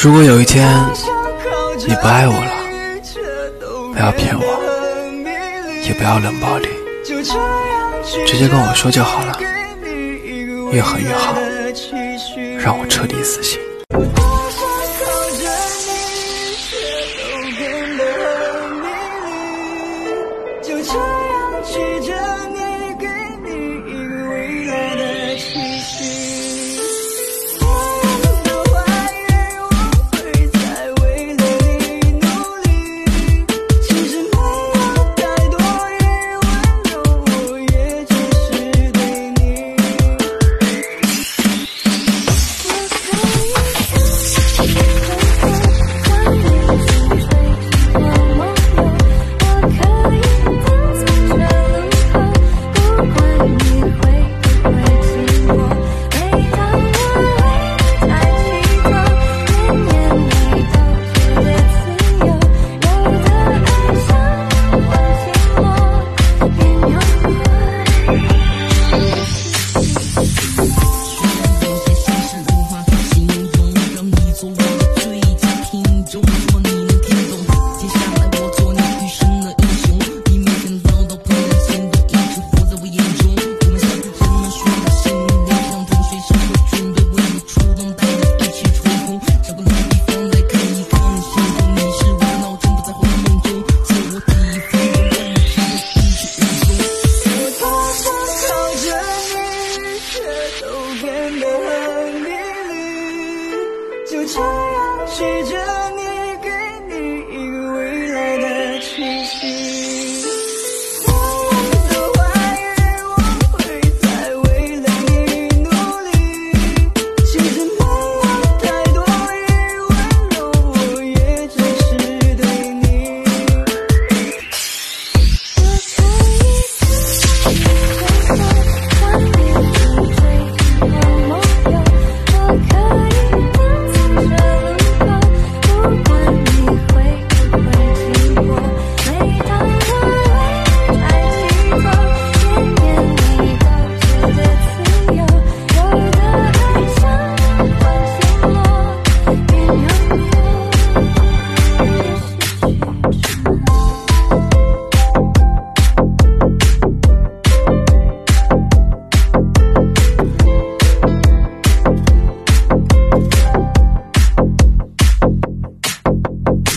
如果有一天你不爱我了，不要骗我，也不要冷暴力，直接跟我说就好了，越狠越好，让我彻底死心。 就这样记着你，给你一个未来的期许。我的怀疑我会再为了你努力，其实没有太多余温柔，我也只是对你。就这样记着你。